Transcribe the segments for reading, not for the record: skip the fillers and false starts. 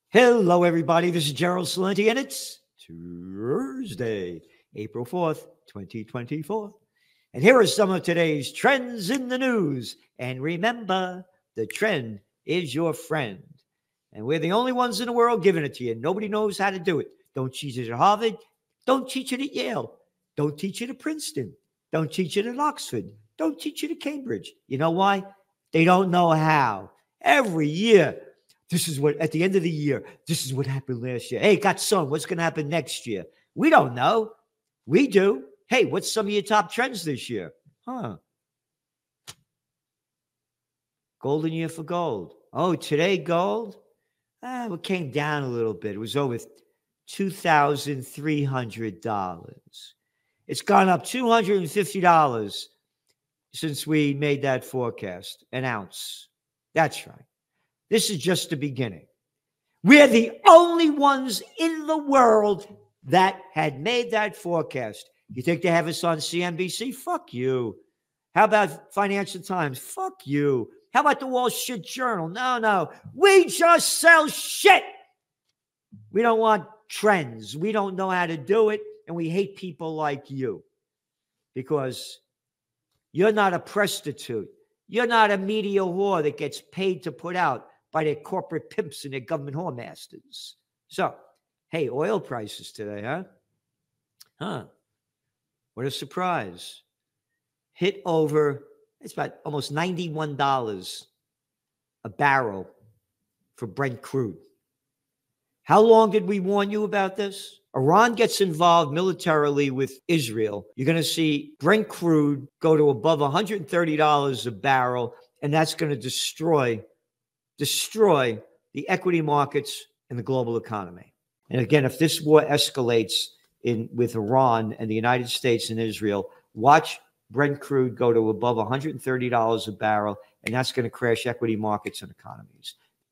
Hello, everybody. This is Gerald Celente, and it's Thursday, April 4th, 2024. And here are some of today's trends in the news. And remember, the trend is your friend. And we're the only ones in the world giving it to you. Nobody knows how to do it. Don't teach it at Harvard. Don't teach it at Yale. Don't teach it at Princeton. Don't teach it at Oxford. Don't teach it at Cambridge. You know why? They don't know how. Every year, this is what, at the end of the year, this is what happened last year. Hey, got some. What's going to happen next year? We don't know. We do. Hey, what's some of your top trends this year? Golden year for gold. Oh, today gold? It came down a little bit. It was over $2,300. It's gone up $250 since we made that forecast, an ounce. That's right. This is just the beginning. We're the only ones in the world that had made that forecast. You think they have us on CNBC? Fuck you. How about Financial Times? Fuck you. How about the Wall Street Journal? No. We just sell shit. We don't want trends. We don't know how to do it, and we hate people like you because you're not a prostitute. You're not a media whore that gets paid to put out by their corporate pimps and their government whoremasters. So, hey, oil prices today, huh? What a surprise. Hit over, it's about almost $91 a barrel for Brent crude. How long did we warn you about this? Iran gets involved militarily with Israel. You're going to see Brent crude go to above $130 a barrel, and that's going to destroy the equity markets and the global economy. And again, if this war escalates with Iran and the United States and Israel, watch Brent crude go to above $130 a barrel, and that's going to crash equity markets and economies.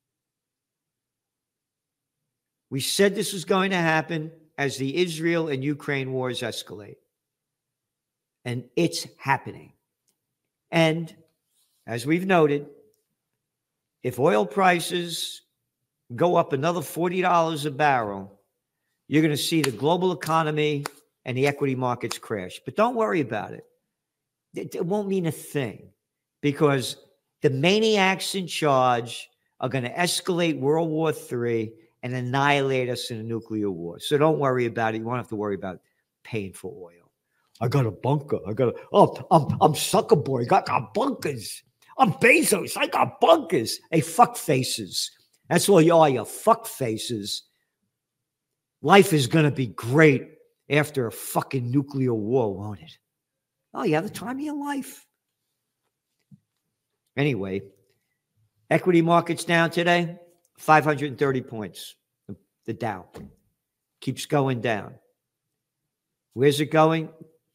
We said this was going to happen as the Israel and Ukraine wars escalate. And it's happening. And as we've noted, if oil prices go up another $40 a barrel, you're going to see the global economy and the equity markets crash. But don't worry about it. It won't mean a thing because the maniacs in charge are going to escalate World War III and annihilate us in a nuclear war. So don't worry about it. You won't have to worry about paying for oil. I got a bunker. I'm Zuckerberg. I got bunkers. I'm Bezos. I got bunkers. Hey, fuck faces. That's all you are, you fuck faces. Life is going to be great after a fucking nuclear war, won't it? Oh, you have the time of your life. Anyway, equity markets down today, 530 points. The Dow keeps going down. Where's it going?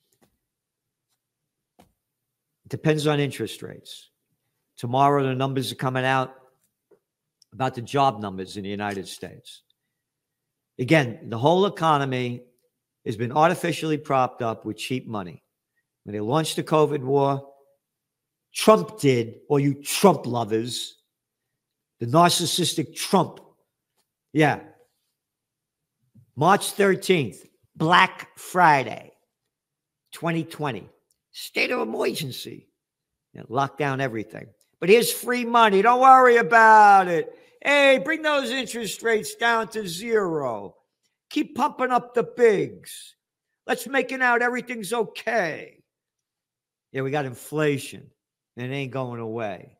Depends on interest rates. Tomorrow, the numbers are coming out about the job numbers in the United States. Again, the whole economy has been artificially propped up with cheap money. When they launched the COVID war, Trump did, all you Trump lovers, the narcissistic Trump. Yeah. March 13th, Black Friday, 2020. State of emergency. Lock down everything. But here's free money. Don't worry about it. Hey, bring those interest rates down to zero. Keep pumping up the bigs. Let's make it out everything's okay. Yeah, we got inflation, and it ain't going away.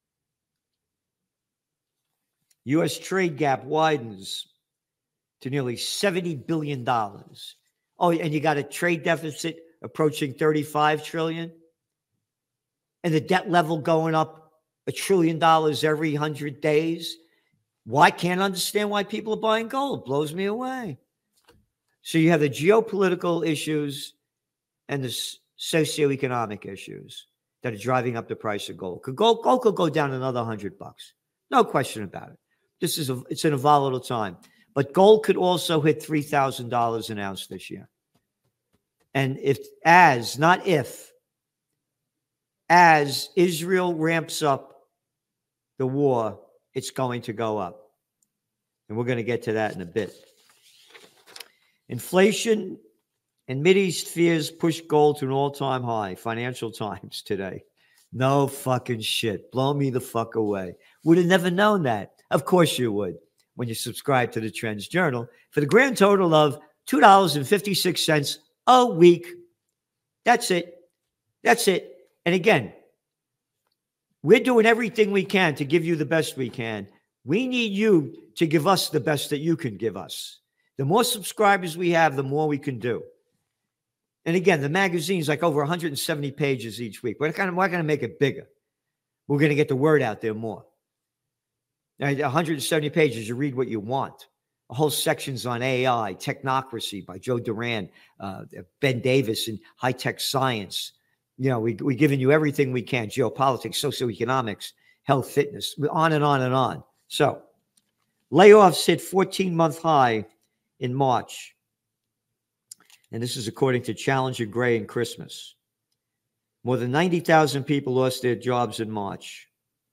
U.S. trade gap widens to nearly $70 billion. Oh, and you got a trade deficit approaching $35 trillion. And the debt level going up $1 trillion every 100 days. Why can't understand why people are buying gold? Blows me away. So you have the geopolitical issues and the socioeconomic issues that are driving up the price of gold. Gold could go down another $100. No question about it. It's in a volatile time. But gold could also hit $3,000 an ounce this year. And as Israel ramps up the war, it's going to go up. And we're going to get to that in a bit. Inflation and Mideast fears push gold to an all-time high. Financial Times today. No fucking shit. Blow me the fuck away. Would have never known that. Of course you would when you subscribe to the Trends Journal for the grand total of $2.56 a week. That's it. That's it. And again, we're doing everything we can to give you the best we can. We need you to give us the best that you can give us. The more subscribers we have, the more we can do. And again, the magazine's like over 170 pages each week. We're going to make it bigger. We're going to get the word out there more. Now, 170 pages, you read what you want. A whole sections on AI, Technocracy by Joe Duran, Ben Davis, and high-tech science. You know, we're giving you everything we can, geopolitics, socioeconomics, health, fitness, on and on and on. So layoffs hit 14-month high in March. And this is according to Challenger Gray and Christmas. More than 90,000 people lost their jobs in March,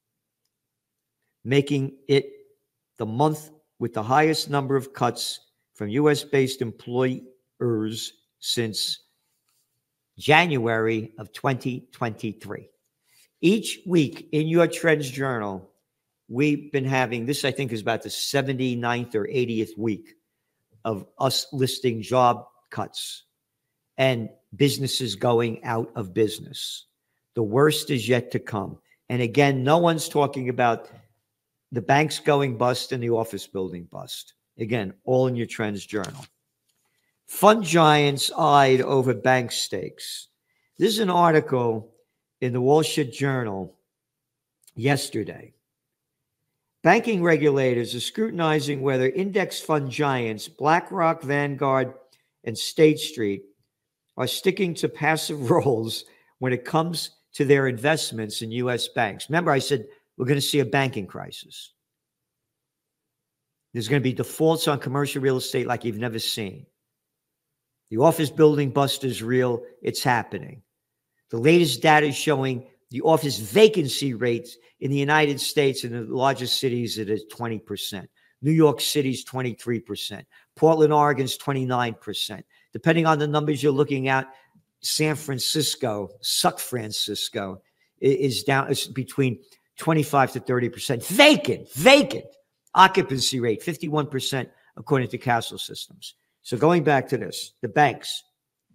making it the month with the highest number of cuts from U.S.-based employers since January of 2023. Each week in your Trends Journal, we've been having, this I think is about the 79th or 80th week of us listing job cuts and businesses going out of business. The worst is yet to come. And again, no one's talking about the banks going bust and the office building bust. Again, all in your Trends Journal. Fund giants eyed over bank stakes. This is an article in the Wall Street Journal yesterday. Banking regulators are scrutinizing whether index fund giants BlackRock, Vanguard, and State Street are sticking to passive roles when it comes to their investments in U.S. banks. Remember, I said we're going to see a banking crisis. There's going to be defaults on commercial real estate like you've never seen. The office building bust is real. It's happening. The latest data is showing the office vacancy rates in the United States in the largest cities it is 20%. New York City's 23%. Portland, Oregon's 29%. Depending on the numbers you're looking at, San Francisco, Suck Francisco, is down. It's between 25 to 30%. Vacant. Occupancy rate, 51%, according to Castle Systems. So going back to this, the banks.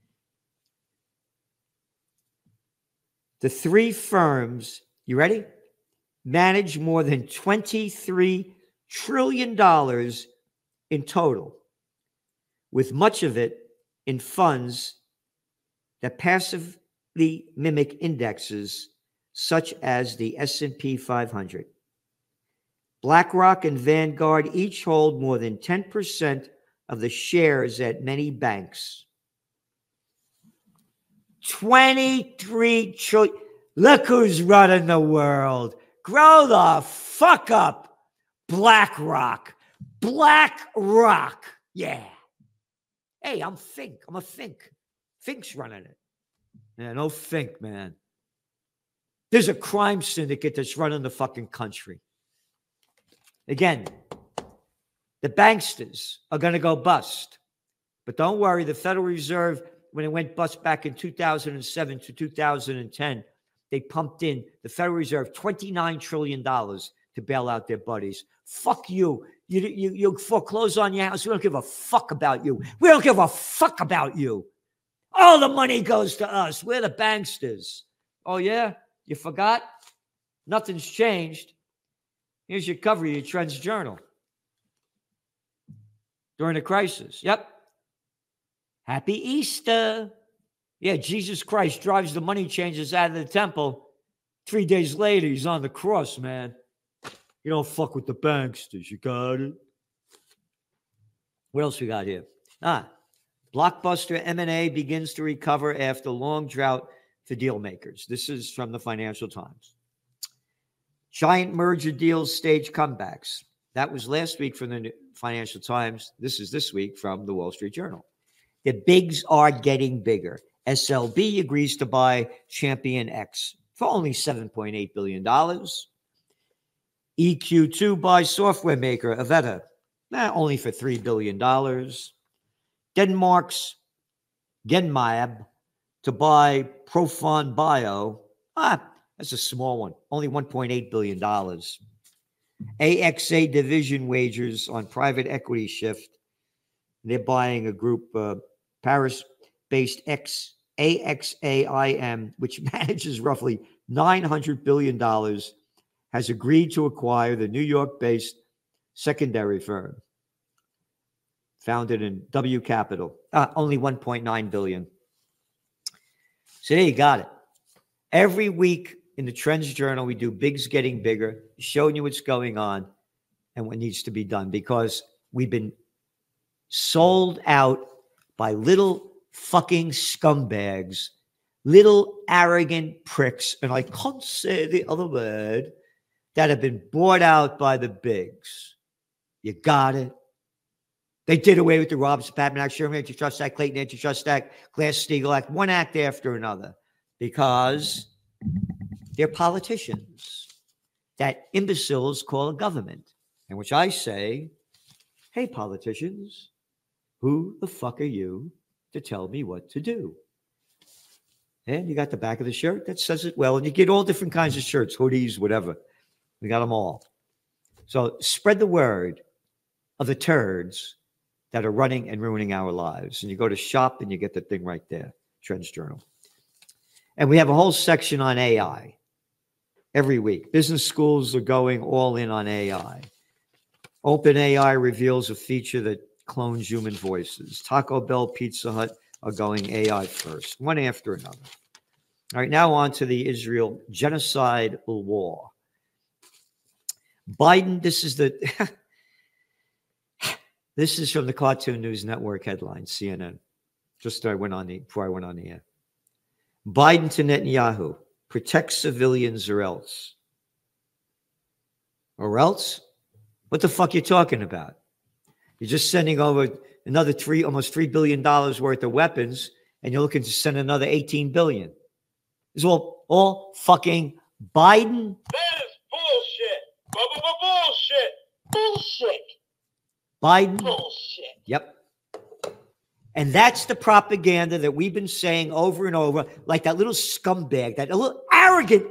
The three firms, you ready? Manage more than $23 trillion in total, with much of it in funds that passively mimic indexes such as the S&P 500. BlackRock and Vanguard each hold more than 10% of the shares at many banks. 23 trillion. Look who's running the world. Grow the fuck up, BlackRock. BlackRock. Yeah. Hey, I'm Fink. I'm a Fink. Fink's running it. Yeah, no Fink, man. There's a crime syndicate that's running the fucking country. Again, the banksters are going to go bust. But don't worry, the Federal Reserve, when it went bust back in 2007 to 2010, they pumped in, the Federal Reserve, $29 trillion to bail out their buddies. Fuck you. You foreclose on your house. We don't give a fuck about you. We don't give a fuck about you. All the money goes to us. We're the banksters. Oh, yeah? You forgot? Nothing's changed. Here's your cover of your Trends Journal. During the crisis. Yep. Happy Easter. Yeah, Jesus Christ drives the money changers out of the temple. 3 days later, he's on the cross, man. You don't fuck with the banksters. You got it? What else we got here? Blockbuster M&A begins to recover after long drought for deal makers. This is from the Financial Times. Giant merger deals stage comebacks. That was last week from the Financial Times. This is this week from the Wall Street Journal. The bigs are getting bigger. SLB agrees to buy Champion X for only $7.8 billion. EQ2 buys software maker Avetta Only for $3 billion. Denmark's Genmab to buy Profon Bio. That's a small one. Only $1.8 billion. AXA Division wagers on private equity shift. They're buying a group, Paris-based AXAIM, which manages roughly $900 billion, has agreed to acquire the New York-based secondary firm founded in W Capital. Only $1.9 billion. So there you got it. Every week in the Trends Journal, we do Big's Getting Bigger, showing you what's going on and what needs to be done, because we've been sold out by little fucking scumbags, little arrogant pricks, and I can't say the other word, that have been bought out by the bigs. You got it? They did away with the Robbins-Patman Act, Sherman Antitrust Act, Clayton Antitrust Act, Glass-Steagall Act, one act after another, because they're politicians that imbeciles call a government. In which I say, hey, politicians, who the fuck are you to tell me what to do? And you got the back of the shirt that says it well. And you get all different kinds of shirts, hoodies, whatever. We got them all. So spread the word of the turds that are running and ruining our lives. And you go to shop and you get the thing right there, Trends Journal. And we have a whole section on AI every week. Business schools are going all in on AI. OpenAI reveals a feature that clones human voices. Taco Bell, Pizza Hut are going AI first, one after another. All right, now on to the Israel genocide war. Biden, this is from the Cartoon News Network headline, CNN. Before I went on the air. Biden to Netanyahu, protect civilians or else. Or else? What the fuck you talking about? You're just sending over another almost $3 billion worth of weapons, and you're looking to send another $18 billion. It's all fucking Biden. That is bullshit. Bullshit. Bullshit. Biden. Bullshit. Yep. And that's the propaganda that we've been saying over and over, like that little scumbag, that little arrogant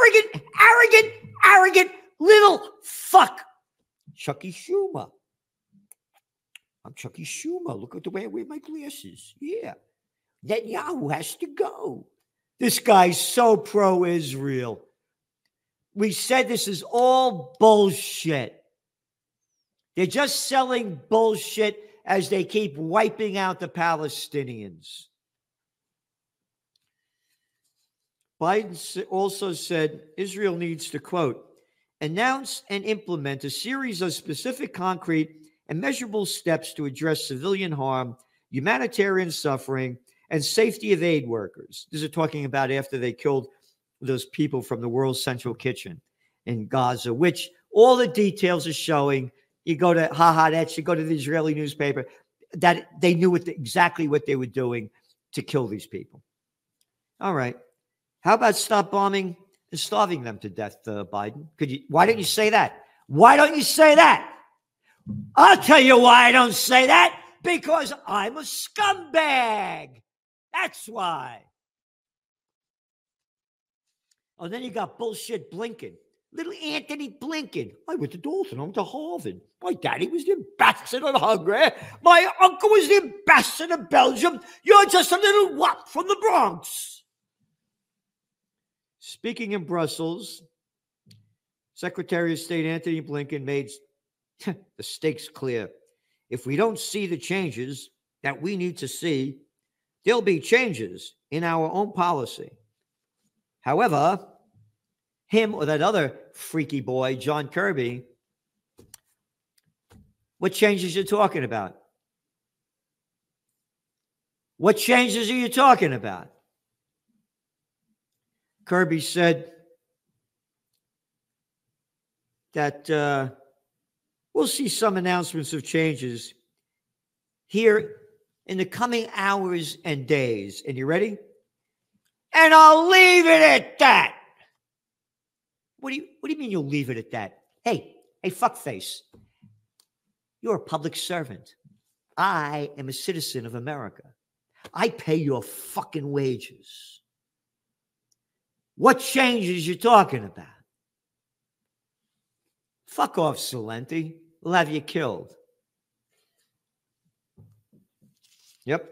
little fuck. Chucky Schumer. I'm Chucky Schumer. Look at the way I wear my glasses. Yeah. Netanyahu has to go. This guy's so pro-Israel. We said this is all bullshit. They're just selling bullshit as they keep wiping out the Palestinians. Biden also said Israel needs to, quote, announce and implement a series of specific, concrete, and measurable steps to address civilian harm, humanitarian suffering, and safety of aid workers. This is talking about after they killed those people from the World Central Kitchen in Gaza, which all the details are showing. You go to Haaretz, you go to the Israeli newspaper, that they knew exactly what they were doing to kill these people. All right. How about stop bombing and starving them to death, Biden? Why don't you say that? Why don't you say that? I'll tell you why I don't say that. Because I'm a scumbag. That's why. Oh, then you got bullshit Blinken. Little Anthony Blinken. I went to Dalton. I went to Harvard. My daddy was the ambassador of Hungary. My uncle was the ambassador of Belgium. You're just a little wop from the Bronx. Speaking in Brussels, Secretary of State Anthony Blinken made the stakes clear. If we don't see the changes that we need to see, there'll be changes in our own policy. However, him or that other freaky boy, John Kirby, what changes are you talking about? What changes are you talking about? Kirby said that we'll see some announcements of changes here in the coming hours and days. And you ready? And I'll leave it at that. What do you mean you'll leave it at that? Hey, fuckface. You're a public servant. I am a citizen of America. I pay your fucking wages. What changes you talking about? Fuck off, Celente. We'll have you killed. Yep.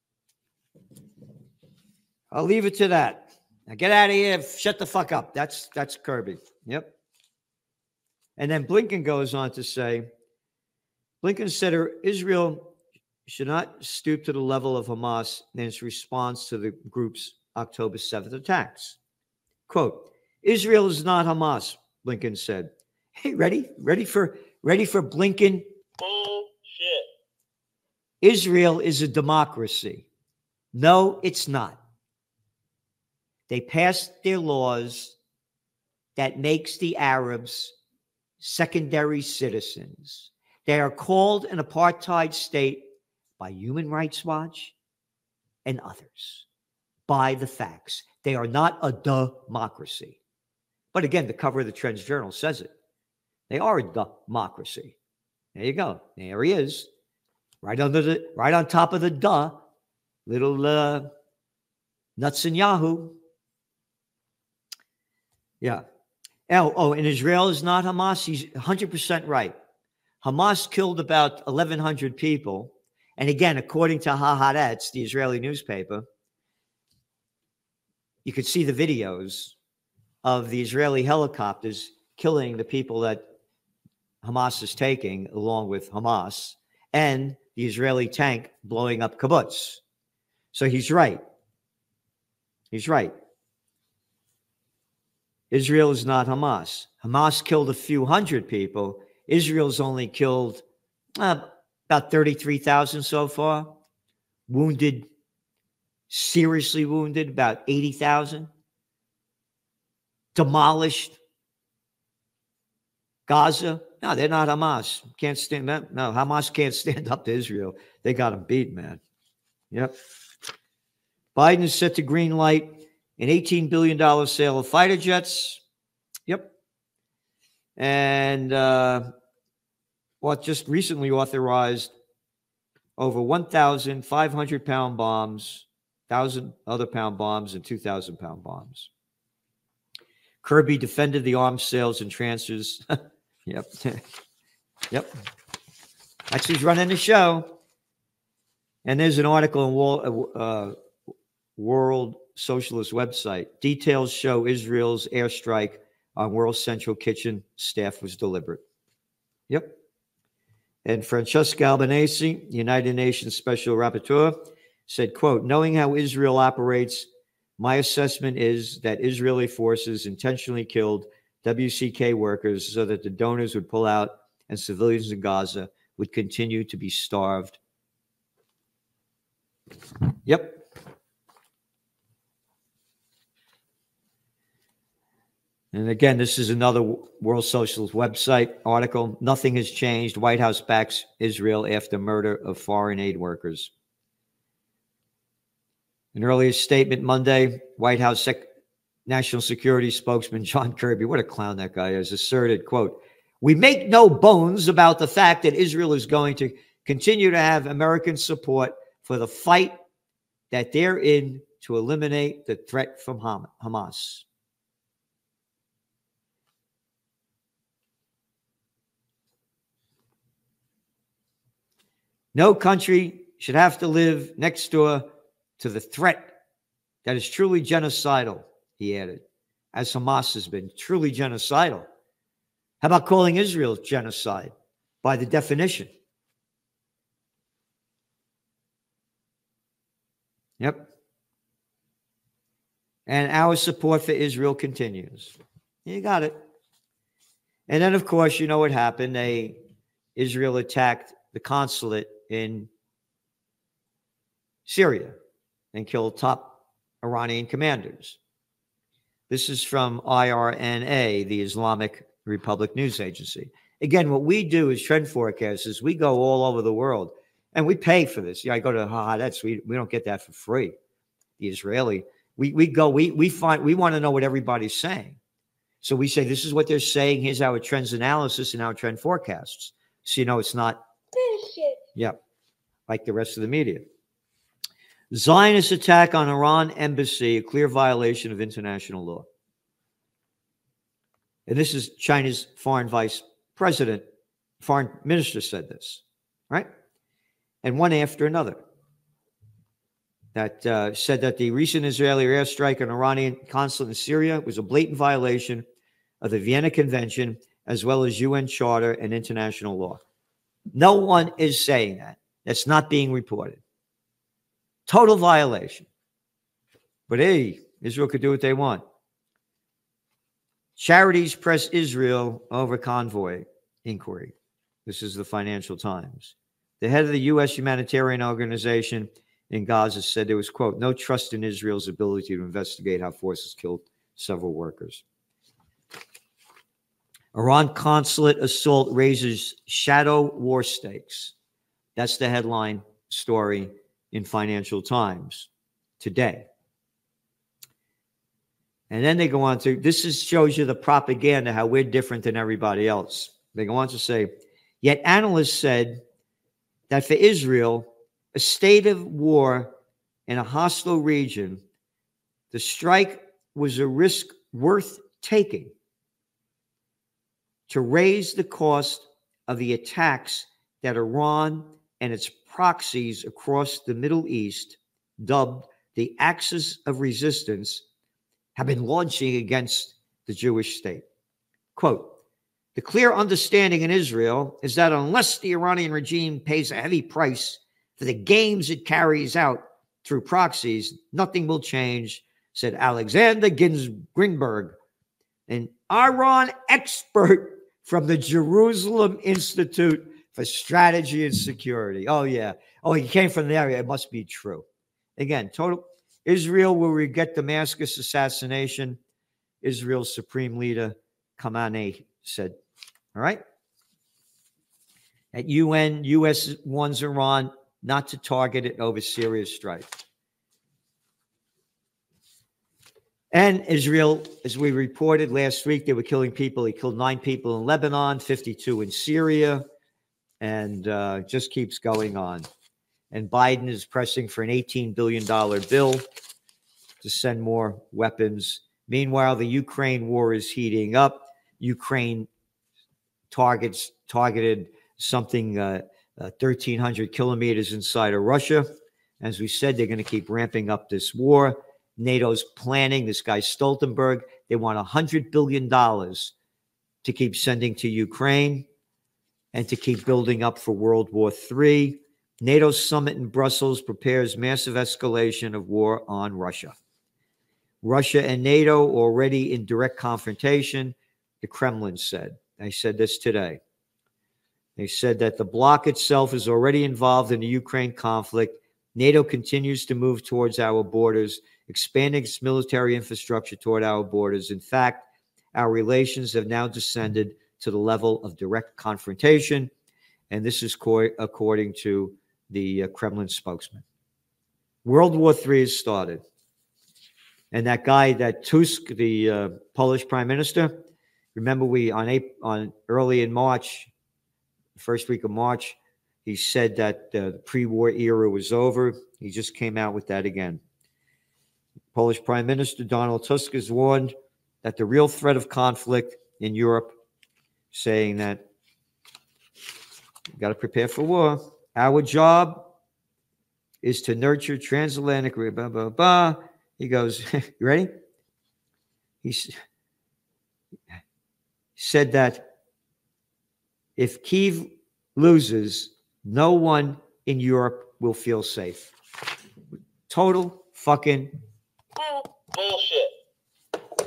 I'll leave it to that. Now get out of here. Shut the fuck up. That's Kirby. Yep. And then Blinken goes on to say, Blinken said Israel should not stoop to the level of Hamas in its response to the group's October 7th attacks. Quote, Israel is not Hamas, Blinken said. Hey, ready for Blinken? Bullshit. Israel is a democracy. No, it's not. They passed their laws that makes the Arabs secondary citizens. They are called an apartheid state by Human Rights Watch and others. By the facts. They are not a democracy. But again, the cover of the Trends Journal says it. They are a democracy. There you go. There he is. Right on top of the little nuts and Yahoo. Yeah. And Israel is not Hamas. He's 100% right. Hamas killed about 1,100 people. And again, according to Haaretz, the Israeli newspaper, you could see the videos of the Israeli helicopters killing the people that Hamas is taking along with Hamas and the Israeli tank blowing up kibbutz. So he's right. He's right. Israel is not Hamas. Hamas killed a few hundred people. Israel's only killed about 33,000 so far. Wounded, seriously wounded, about 80,000. Demolished. Gaza. No, they're not Hamas. Can't stand that. No, Hamas can't stand up to Israel. They got them beat, man. Yep. Biden is set to green light an $18 billion sale of fighter jets. Yep. And just recently authorized over 1,500 pound bombs, 1,000 other pound bombs, and 2,000 pound bombs. Kirby defended the arms sales and transfers. Yep. Yep. That's who's running the show. And there's an article in World Socialist website. Details show Israel's airstrike on World Central Kitchen staff was deliberate. Yep. And Francesca Albanese, United Nations Special Rapporteur, said, quote, knowing how Israel operates, my assessment is that Israeli forces intentionally killed WCK workers so that the donors would pull out and civilians in Gaza would continue to be starved. Yep. And again, this is another World Socialist website article. Nothing has changed. White House backs Israel after murder of foreign aid workers. An earlier statement Monday, White House National Security spokesman John Kirby, what a clown that guy is, asserted, quote, we make no bones about the fact that Israel is going to continue to have American support for the fight that they're in to eliminate the threat from Hamas. No country should have to live next door to the threat that is truly genocidal, he added, as Hamas has been truly genocidal. How about calling Israel genocide by the definition? Yep. And our support for Israel continues. You got it. And then, of course, you know what happened. Israel attacked the consulate in Syria and killed top Iranian commanders. This is from IRNA, the Islamic Republic News Agency. Again, what we do as trend forecasters, we go all over the world and we pay for this. Yeah, I go to Haaretz. We don't get that for free. The Israeli, we want to know what everybody's saying. So we say, this is what they're saying. Here's our trends analysis and our trend forecasts. So, it's not Yep, like the rest of the media. Zionist attack on Iran embassy, a clear violation of international law. And this is China's foreign minister said this, right? And one after another. That said that the recent Israeli airstrike on Iranian consulate in Syria was a blatant violation of the Vienna Convention, as well as UN Charter and international law. No one is saying that. That's not being reported. Total violation. But hey, Israel could do what they want. Charities press Israel over convoy inquiry. This is the Financial Times. The head of the U.S. humanitarian organization in Gaza said there was, quote, no trust in Israel's ability to investigate how forces killed several workers. Iran consulate assault raises shadow war stakes. That's the headline story in Financial Times today. And then they go on to, shows you the propaganda, how we're different than everybody else. They go on to say, yet analysts said that for Israel, a state of war in a hostile region, the strike was a risk worth taking to raise the cost of the attacks that Iran and its proxies across the Middle East, dubbed the Axis of Resistance, have been launching against the Jewish state. Quote, the clear understanding in Israel is that unless the Iranian regime pays a heavy price for the games it carries out through proxies, nothing will change, said Alexander Grinberg, an Iran expert from the Jerusalem Institute for Strategy and Security. Oh, yeah. Oh, he came from the area. It must be true. Again, total Israel will regret Damascus assassination, Israel's supreme leader, Khamenei, said. All right? At UN, U.S. warns Iran not to target it over serious strife. And Israel, as we reported last week, they were killing people. He killed 9 people in Lebanon, 52 in Syria, and just keeps going on. And Biden is pressing for an $18 billion bill to send more weapons. Meanwhile, the Ukraine war is heating up. Ukraine targeted something 1,300 kilometers inside of Russia. As we said, they're going to keep ramping up this war. NATO's planning, this guy Stoltenberg, they want $100 billion to keep sending to Ukraine and to keep building up for World War III. NATO summit in Brussels prepares massive escalation of war on Russia. Russia and NATO already in direct confrontation, the Kremlin said. They said this today. They said that the bloc itself is already involved in the Ukraine conflict. NATO continues to move towards our borders, expanding its military infrastructure toward our borders. In fact, our relations have now descended to the level of direct confrontation. And this is according to the Kremlin spokesman. World War III has started. And that guy, that Tusk, the Polish prime minister, remember on early in March, first week of March, he said that the pre-war era was over. He just came out with that again. Polish Prime Minister Donald Tusk has warned that the real threat of conflict in Europe, saying that you got to prepare for war. Our job is to nurture transatlantic, blah, blah, blah. He goes, you ready? He said that if Kyiv loses, no one in Europe will feel safe. Total fucking bullshit.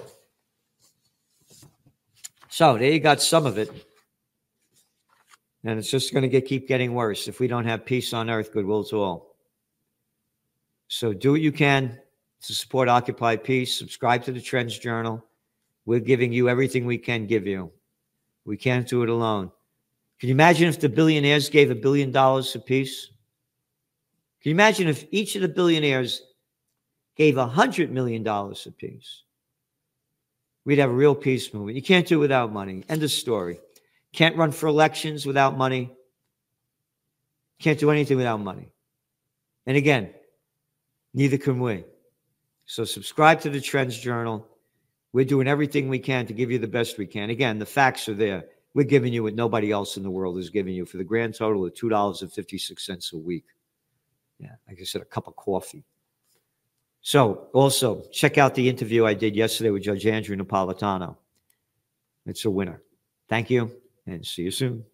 So there you got some of it. And it's just going to keep getting worse if we don't have peace on earth, goodwill to all. So do what you can to support Occupy Peace. Subscribe to the Trends Journal. We're giving you everything we can give you. We can't do it alone. Can you imagine if the billionaires gave $1 billion apiece? Can you imagine if each of the billionaires gave $100 million apiece? We'd have a real peace movement. You can't do it without money. End of story. Can't run for elections without money. Can't do anything without money. And again, neither can we. So subscribe to the Trends Journal. We're doing everything we can to give you the best we can. Again, the facts are there. We're giving you what nobody else in the world is giving you for the grand total of $2.56 a week. Yeah, like I said, a cup of coffee. So also check out the interview I did yesterday with Judge Andrew Napolitano. It's a winner. Thank you, and see you soon.